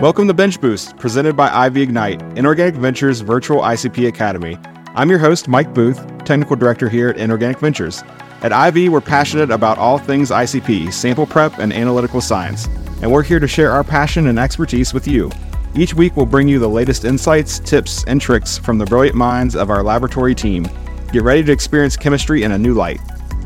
Welcome to Bench Boost, presented by Ivy Ignite, Inorganic Ventures Virtual ICP Academy. I'm your host, Mike Booth, Technical Director here at Inorganic Ventures. At Ivy, we're passionate about all things ICP, sample prep, and analytical science, and we're here to share our passion and expertise with you. Each week, we'll bring you the latest insights, tips, and tricks from the brilliant minds of our laboratory team. Get ready to experience chemistry in a new light.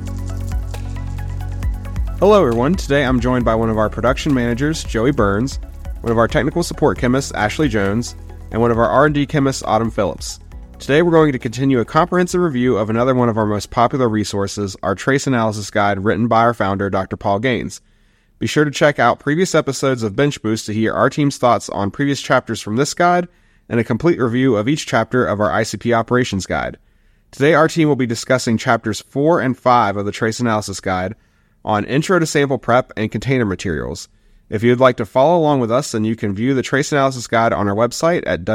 Hello, everyone. Today, I'm joined by one of our production managers, Joey Burns, one of our technical support chemists, Ashley Jones, and one of our R&D chemists, Autumn Phillips. Today, we're going to continue a comprehensive review of another one of our most popular resources, our Trace Analysis Guide, written by our founder, Dr. Paul Gaines. Be sure to check out previous episodes of Bench Boost to hear our team's thoughts on previous chapters from this guide and a complete review of each chapter of our ICP Operations Guide. Today, our team will be discussing chapters 4 and 5 of the Trace Analysis Guide on Intro to Sample Prep and Container Materials. If you'd like to follow along with us, then you can view the Trace Analysis Guide on our website at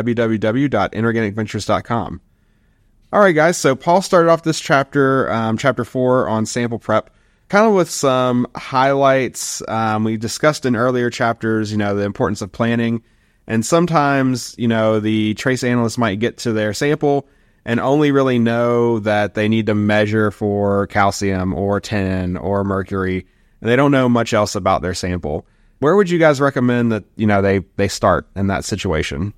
www.inorganicventures.com. All right, guys, so Paul started off this chapter, chapter 4 on sample prep, kind of with some highlights. We discussed in earlier chapters, the importance of planning. And sometimes, the trace analyst might get to their sample and only really know that they need to measure for calcium or tin or mercury, and they don't know much else about their sample. Where would you guys recommend that, they start in that situation?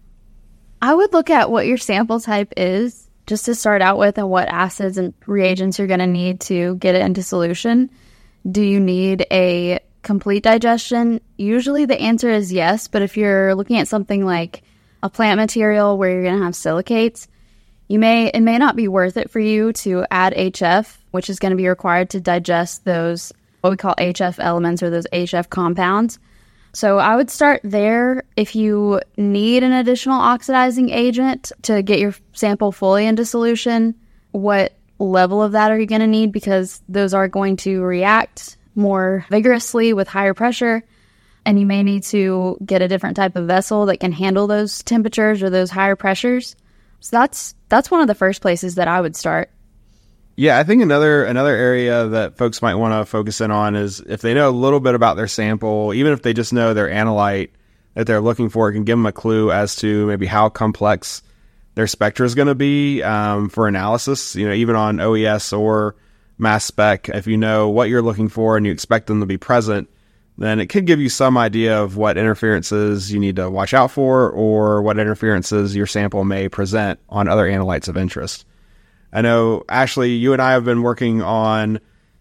I would look at what your sample type is just to start out with and what acids and reagents you're going to need to get it into solution. Do you need a complete digestion? Usually the answer is yes, but if you're looking at something like a plant material where you're going to have silicates, it may not be worth it for you to add HF, which is going to be required to digest those, what we call HF elements or those HF compounds. So I would start there. If you need an additional oxidizing agent to get your sample fully into solution, what level of that are you going to need? Because those are going to react more vigorously with higher pressure, and you may need to get a different type of vessel that can handle those temperatures or those higher pressures. So that's one of the first places that I would start. Yeah, I think another area that folks might want to focus in on is if they know a little bit about their sample, even if they just know their analyte that they're looking for, it can give them a clue as to maybe how complex their spectra is going to be for analysis. Even on OES or mass spec, if you know what you're looking for and you expect them to be present, then it could give you some idea of what interferences you need to watch out for or what interferences your sample may present on other analytes of interest. I know, Ashley, you and I have been working on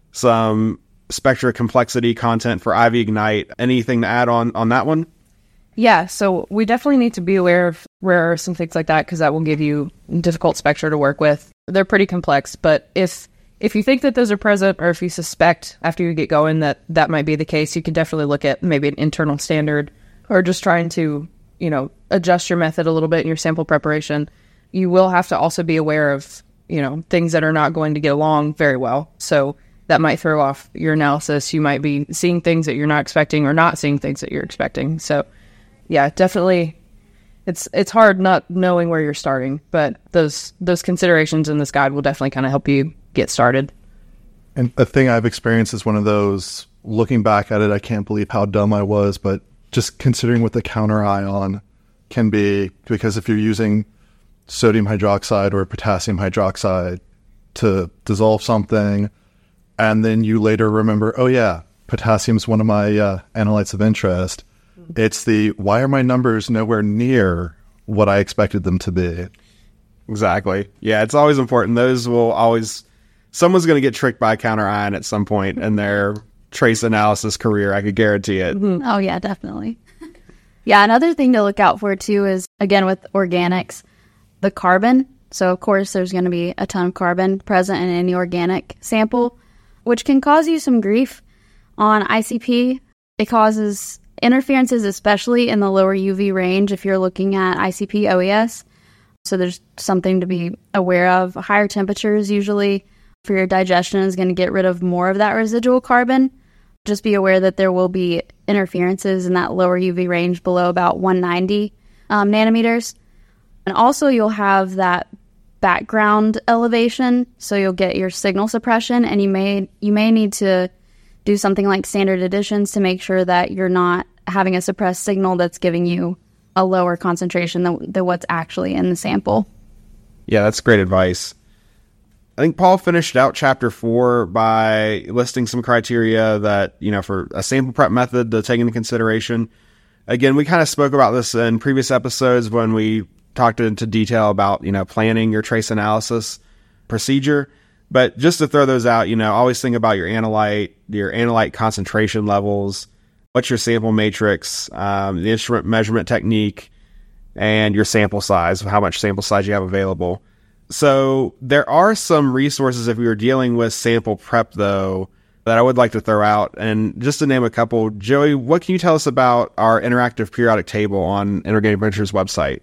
some spectra complexity content for Ivy Ignite. Anything to add on that one? Yeah, so we definitely need to be aware of rare earths and things like that because that will give you difficult spectra to work with. They're pretty complex, but if you think that those are present or if you suspect after you get going that might be the case, you can definitely look at maybe an internal standard or just trying to, adjust your method a little bit in your sample preparation. You will have to also be aware of things that are not going to get along very well. So that might throw off your analysis. You might be seeing things that you're not expecting or not seeing things that you're expecting. So yeah, definitely it's hard not knowing where you're starting, but those considerations in this guide will definitely kind of help you get started. And a thing I've experienced is one of those, looking back at it, I can't believe how dumb I was, but just considering what the counter ion can be, because if you're using sodium hydroxide or potassium hydroxide to dissolve something, and then you later remember, oh yeah, potassium's one of my analytes of interest. It's why are my numbers nowhere near what I expected them to be? Exactly. Yeah, it's always important. Someone's going to get tricked by a counter ion at some point in their trace analysis career. I could guarantee it. Mm-hmm. Oh yeah, definitely. Yeah, another thing to look out for too is, again, with organics, the carbon. So, of course, there's going to be a ton of carbon present in any organic sample, which can cause you some grief on ICP. It causes interferences, especially in the lower UV range if you're looking at ICP OES. So there's something to be aware of. Higher temperatures usually for your digestion is going to get rid of more of that residual carbon. Just be aware that there will be interferences in that lower UV range below about 190 nanometers. And also you'll have that background elevation, so you'll get your signal suppression, and you may need to do something like standard additions to make sure that you're not having a suppressed signal that's giving you a lower concentration than what's actually in the sample. Yeah, that's great advice. I think Paul finished out chapter 4 by listing some criteria that, for a sample prep method to take into consideration. Again, we kind of spoke about this in previous episodes when we talked into detail about, planning your trace analysis procedure. But just to throw those out, always think about your analyte concentration levels, what's your sample matrix, the instrument measurement technique, and your sample size, how much sample size you have available. So there are some resources if we were dealing with sample prep, though, that I would like to throw out. And just to name a couple, Joey, what can you tell us about our interactive periodic table on Inorganic Ventures website?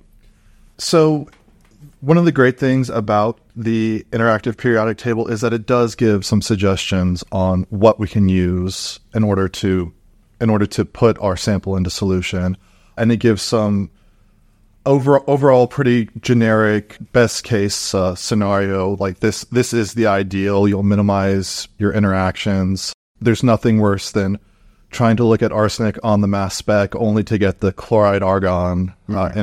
So one of the great things about the interactive periodic table is that it does give some suggestions on what we can use in order to put our sample into solution. And it gives some overall pretty generic best case scenario, like this is the ideal. You'll minimize your interactions. There's nothing worse than trying to look at arsenic on the mass spec only to get the chloride argon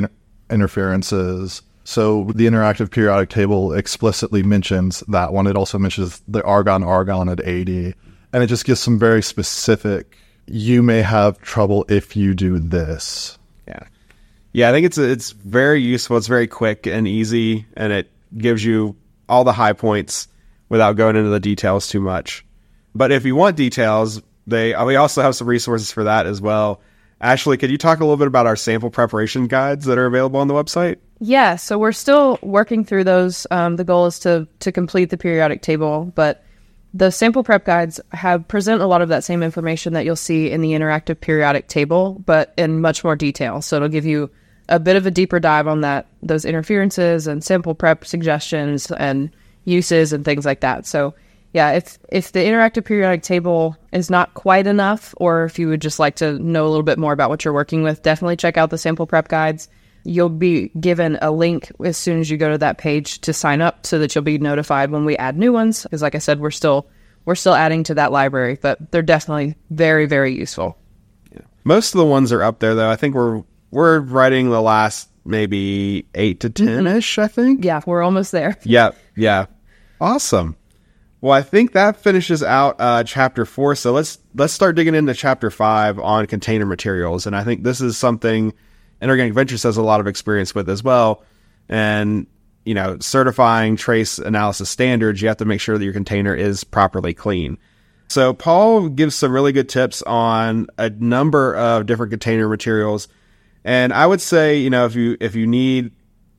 interferences. So the interactive periodic table explicitly mentions that one. It also mentions the argon at 80, and it just gives some very specific, you may have trouble if you do this. Yeah, I think it's very useful. It's very quick and easy, and it gives you all the high points without going into the details too much. But if you want details, we also have some resources for that as well. Ashley, could you talk a little bit about our sample preparation guides that are available on the website? Yeah, so we're still working through those. The goal is to complete the periodic table, but the sample prep guides present a lot of that same information that you'll see in the interactive periodic table, but in much more detail. So it'll give you a bit of a deeper dive on those interferences and sample prep suggestions and uses and things like that. So yeah, if the interactive periodic table is not quite enough, or if you would just like to know a little bit more about what you're working with, definitely check out the sample prep guides. You'll be given a link as soon as you go to that page to sign up so that you'll be notified when we add new ones. Because like I said, we're still adding to that library, but they're definitely very, very useful. Yeah. Most of the ones are up there, though. I think we're writing the last maybe 8 to 10-ish, I think. Yeah, we're almost there. Yeah. Awesome. Well, I think that finishes out chapter 4. So let's start digging into chapter 5 on container materials. And I think this is something Inorganic Ventures has a lot of experience with as well. And, certifying trace analysis standards, you have to make sure that your container is properly clean. So Paul gives some really good tips on a number of different container materials. And I would say, if you need,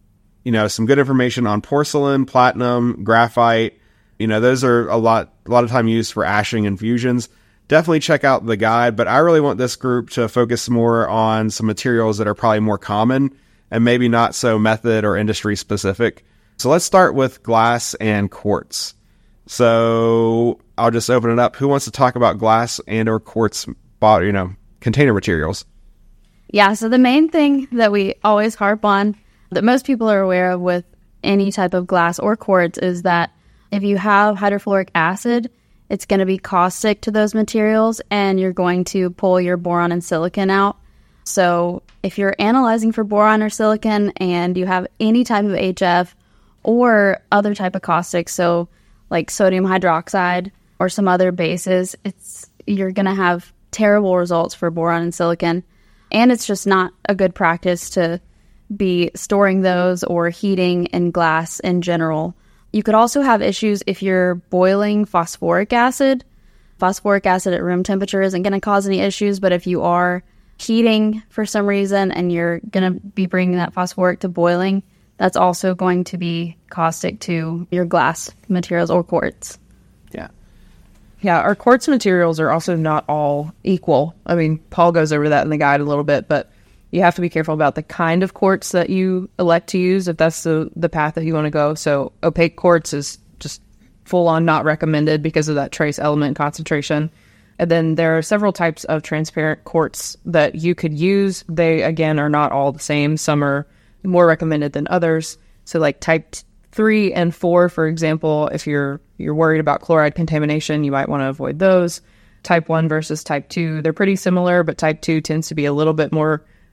some good information on porcelain, platinum, graphite, those are a lot of time used for ashing infusions. Definitely check out the guide, but I really want this group to focus more on some materials that are probably more common and maybe not so method or industry specific. So let's start with glass and quartz. So I'll just open it up. Who wants to talk about glass and or quartz, container materials? Yeah, so the main thing that we always harp on, that most people are aware of with any type of glass or quartz, is that if you have hydrofluoric acid, it's going to be caustic to those materials, and you're going to pull your boron and silicon out. So if you're analyzing for boron or silicon and you have any type of HF or other type of caustic, so like sodium hydroxide or some other bases, you're going to have terrible results for boron and silicon. And it's just not a good practice to be storing those or heating in glass in general. You could also have issues if you're boiling phosphoric acid. Phosphoric acid at room temperature isn't going to cause any issues, but if you are heating for some reason and you're going to be bringing that phosphoric to boiling, that's also going to be caustic to your glass materials or quartz. Yeah, our quartz materials are also not all equal. I mean, Paul goes over that in the guide a little bit, but you have to be careful about the kind of quartz that you elect to use if that's the path that you want to go. So opaque quartz is just full-on not recommended because of that trace element concentration. And then there are several types of transparent quartz that you could use. They, again, are not all the same. Some are more recommended than others. So like type 3 and 4, for example, if you're worried about chloride contamination, you might want to avoid those. Type 1 versus type 2, they're pretty similar, but type 2 tends to be a little bit more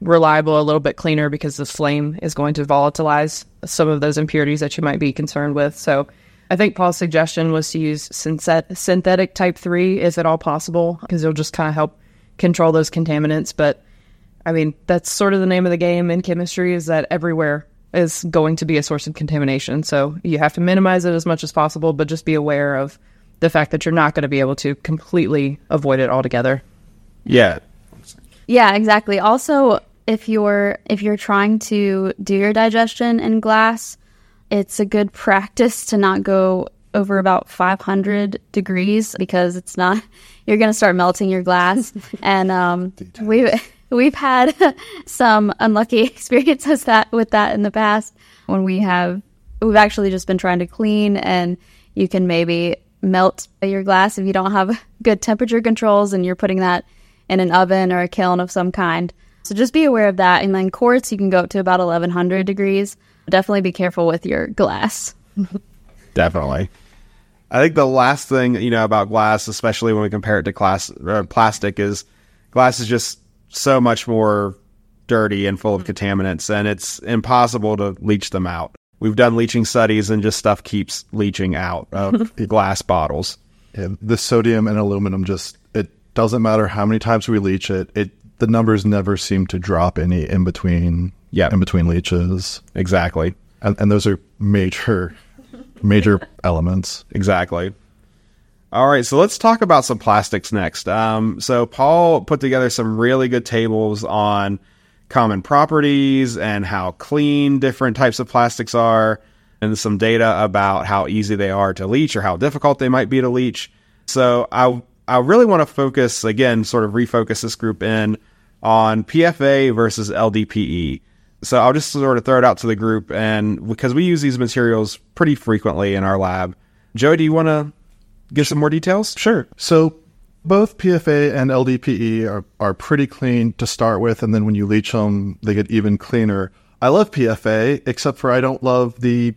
reliable, a little bit cleaner, because the flame is going to volatilize some of those impurities that you might be concerned with. So I think Paul's suggestion was to use synthetic type 3 if at all possible, because it'll just kind of help control those contaminants. But I mean, that's sort of the name of the game in chemistry, is that everywhere is going to be a source of contamination. So you have to minimize it as much as possible, but just be aware of the fact that you're not going to be able to completely avoid it altogether. Yeah. Yeah, exactly. Also, if you're trying to do your digestion in glass, it's a good practice to not go over about 500 degrees, because it's not, you're going to start melting your glass. And we've had some unlucky experiences with that in the past, when we've actually just been trying to clean, and you can maybe melt your glass if you don't have good temperature controls and you're putting that in an oven or a kiln of some kind. So just be aware of that. And then quartz, you can go up to about 1100 degrees. Definitely be careful with your glass. Definitely. I think the last thing, about glass, especially when we compare it to plastic, is glass is just so much more dirty and full of contaminants, and it's impossible to leach them out. We've done leaching studies, and just stuff keeps leaching out of glass bottles. And the sodium and aluminum, it doesn't matter how many times we leach it, the numbers never seem to drop any in between leaches. Exactly. And those are major elements. Exactly. All right, so let's talk about some plastics next. So Paul put together some really good tables on common properties and how clean different types of plastics are, and some data about how easy they are to leach or how difficult they might be to leach. So I really want to focus, again, sort of refocus this group in on PFA versus LDPE. So I'll just sort of throw it out to the group, and because we use these materials pretty frequently in our lab. Joey, do you want to give some more details? Sure. So both PFA and LDPE are pretty clean to start with, and then when you leach them, they get even cleaner. I love PFA, except for I don't love the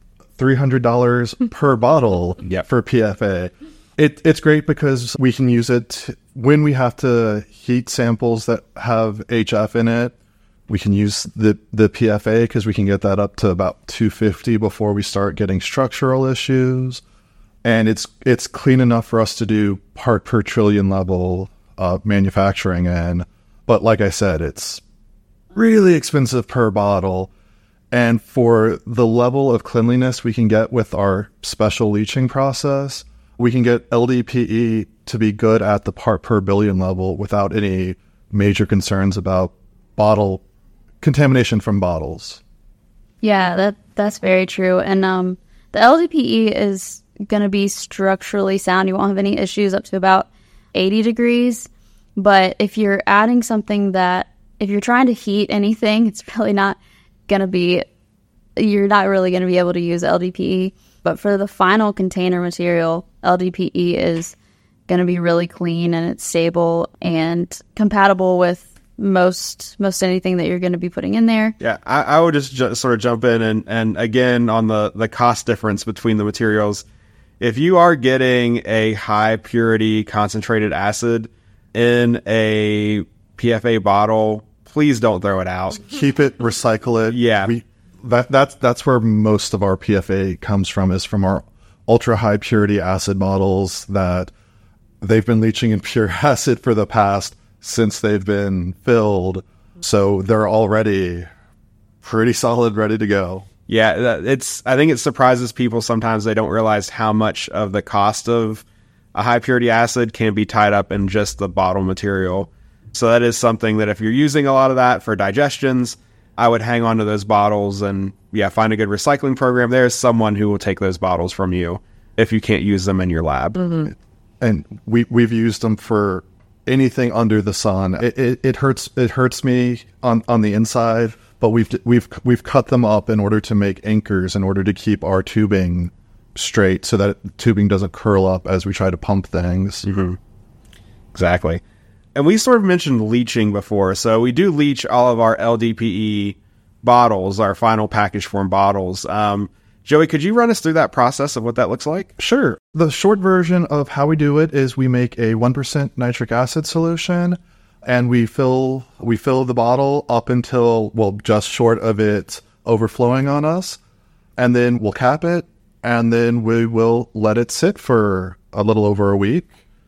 $300 per bottle for PFA. It's great because we can use it when we have to heat samples that have HF in it. We can use the PFA because we can get that up to about 250 before we start getting structural issues. And it's clean enough for us to do part per trillion level manufacturing in. But like I said, it's really expensive per bottle. And for the level of cleanliness we can get with our special leaching process, we can get LDPE to be good at the part per billion level without any major concerns about bottle contamination from bottles. Yeah, that's very true. And the LDPE is going to be structurally sound. You won't have any issues up to about 80 degrees. But if you're adding something if you're trying to heat anything, it's really not going to be, you're not really going to be able to use LDPE. But for the final container material, LDPE is going to be really clean, and it's stable and compatible with most anything that you're going to be putting in there. Yeah, I would just sort of jump in and again, on the cost difference between the materials. If you are getting a high purity concentrated acid in a PFA bottle, please don't throw it out. Keep it, recycle it. Yeah. That's where most of our PFA comes from, is from our ultra high purity acid bottles that they've been leaching in pure acid for the past since they've been filled. So they're already pretty solid, ready to go. Yeah, I think it surprises people sometimes. They don't realize how much of the cost of a high purity acid can be tied up in just the bottle material. So that is something that if you're using a lot of that for digestions, I would hang on to those bottles and find a good recycling program. There's someone who will take those bottles from you if you can't use them in your lab. Mm-hmm. And we've used them for anything under the sun. It hurts me on the inside, but we've cut them up in order to make anchors, in order to keep our tubing straight so that tubing doesn't curl up as we try to pump things. Mm-hmm. Exactly. And we sort of mentioned leaching before. So we do leach all of our LDPE bottles, our final package form bottles. Joey, could you run us through that process of what that looks like? Sure. The short version of how we do it is we make a 1% nitric acid solution. and we fill the bottle up until, well, just short of it overflowing on us, and then we'll cap it, and then we will let it sit for a little over a week.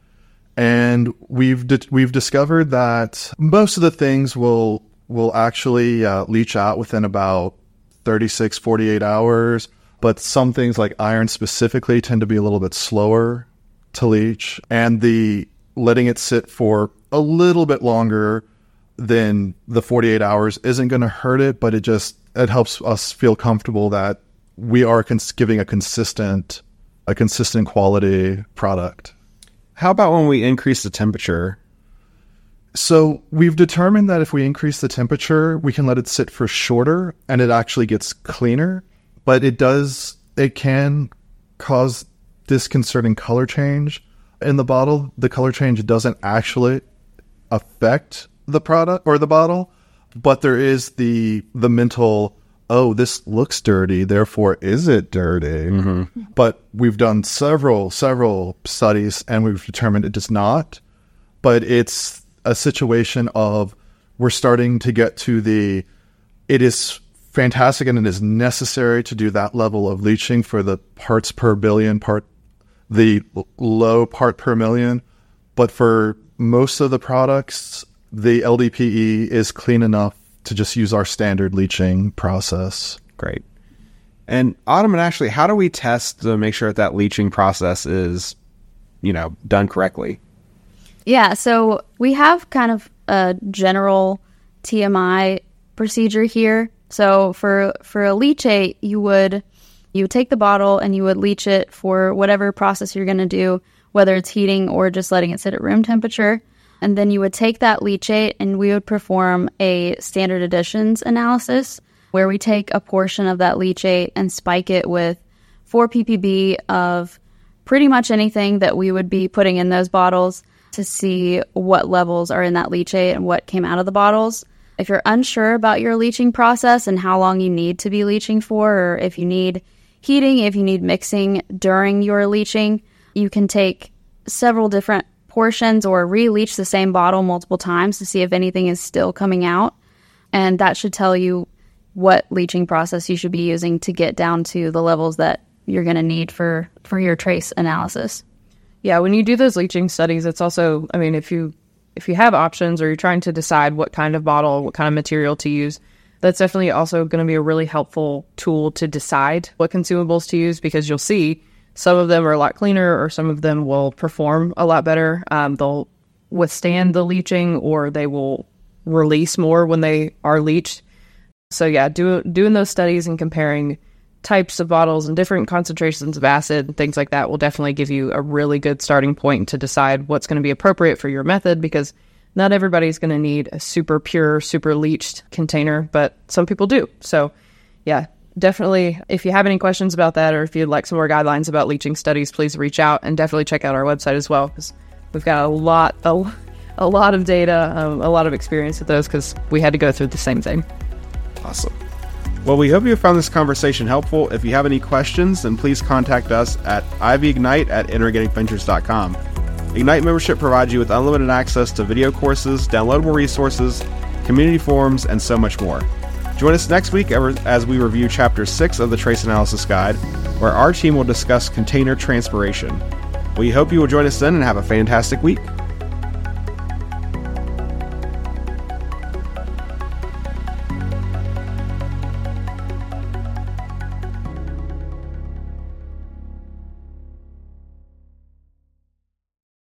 And we've discovered that most of the things will actually leach out within about 36, 48 hours, but some things like iron specifically tend to be a little bit slower to leach, and the letting it sit for a little bit longer than the 48 hours isn't going to hurt it, but it helps us feel comfortable that we are giving a consistent quality product. How about when we increase the temperature? So we've determined that if we increase the temperature, we can let it sit for shorter and it actually gets cleaner, but it can cause disconcerting color change in the bottle. The color change doesn't actually affect the product or the bottle, but there is the mental, oh, this looks dirty, therefore is it dirty? Mm-hmm. But we've done several studies and we've determined it does not. But it's a situation of we're starting to get to it is fantastic and it is necessary to do that level of leaching for the parts per billion, the low part per million. But for most of the products, the LDPE is clean enough to just use our standard leaching process. Great. And Autumn and Ashley, how do we test to make sure that leaching process is, done correctly? Yeah, so we have kind of a general TMI procedure here. So for a leachate, you would take the bottle and you would leach it for whatever process you're going to do, whether it's heating or just letting it sit at room temperature. And then you would take that leachate and we would perform a standard additions analysis where we take a portion of that leachate and spike it with 4 ppb of pretty much anything that we would be putting in those bottles to see what levels are in that leachate and what came out of the bottles. If you're unsure about your leaching process and how long you need to be leaching for, or if you need heating, if you need mixing during your leaching, you can take several different portions or re-leach the same bottle multiple times to see if anything is still coming out. And that should tell you what leaching process you should be using to get down to the levels that you're going to need for your trace analysis. Yeah, when you do those leaching studies, it's also, if you have options or you're trying to decide what kind of bottle, what kind of material to use, that's definitely also going to be a really helpful tool to decide what consumables to use, because you'll see some of them are a lot cleaner or some of them will perform a lot better. They'll withstand the leaching or they will release more when they are leached. So yeah, doing those studies and comparing types of bottles and different concentrations of acid and things like that will definitely give you a really good starting point to decide what's going to be appropriate for your method, because not everybody's going to need a super pure, super leached container, but some people do. So yeah, definitely, if you have any questions about that or if you'd like some more guidelines about leaching studies, please reach out and definitely check out our website as well, because we've got a lot of data, a lot of experience with those, because we had to go through the same thing. Awesome. Well, we hope you found this conversation helpful. If you have any questions, then please contact us at ivyignite@inorganicventures.com. Ignite membership provides you with unlimited access to video courses, downloadable resources, community forums, and so much more. Join us next week as we review Chapter 6 of the Trace Analysis Guide, where our team will discuss container transpiration. We hope you will join us then and have a fantastic week.